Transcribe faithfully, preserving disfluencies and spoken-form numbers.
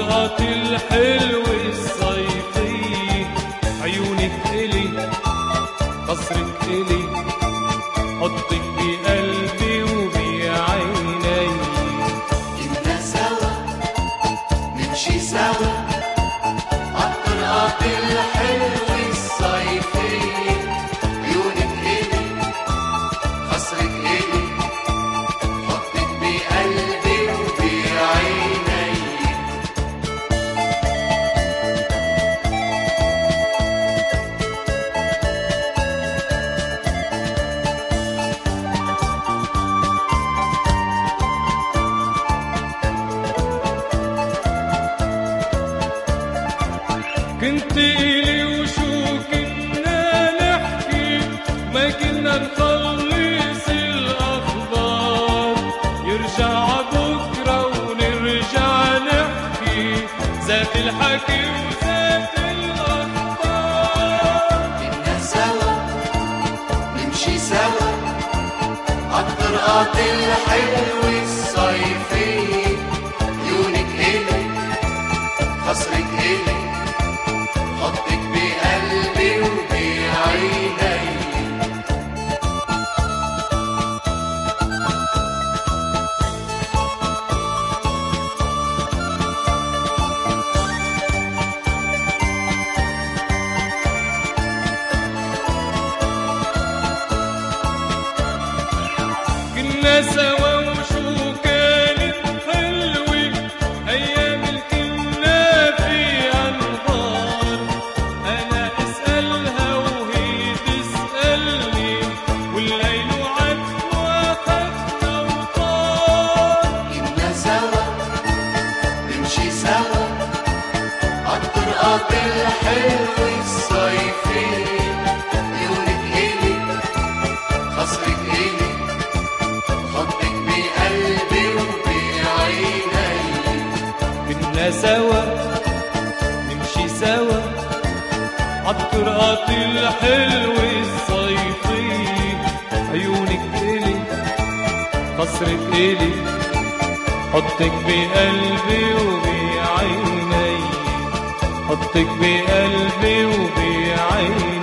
عالطرقات الحلوة الصيفية، عيونك إلي قصرك إلي، حطك بقلبي وبعيني. كنا سوا نمشي سوا عالطرقات الحلوة الصيفية، عيونك إلي قصرك إلي، حطك بقلبي وبعيني. كنت إلي وشو كنا نحكي، ما كنا نخلص الأخبار، يرجع بكرة ونرجع نحكي، زاد الحكي وزاد الأخبار. كنا سوا نمشي سوا عالطرقات الحلوة الصيفية، عيونك إلي قصرك إلي، حطك بقلبي وبعيني. كنا سوا وشو كانت حلوة أيام الكنا فيها نضال، أنا أسألها وهي تسألني، والليل وعدنا وأخدنا وطال. كنا سوا نمشي سوا عالطرقات الحلوة الصيفية، عيونك إلي قصرك إلي، حطك بقلبي وبعيني. كنا سوا نمشي سوا عالطرقات الحلوة الصيفية، عيونك إلي قصرك إلي، حطك بقلبي وبعيني، حطك بقلبي وبعيني.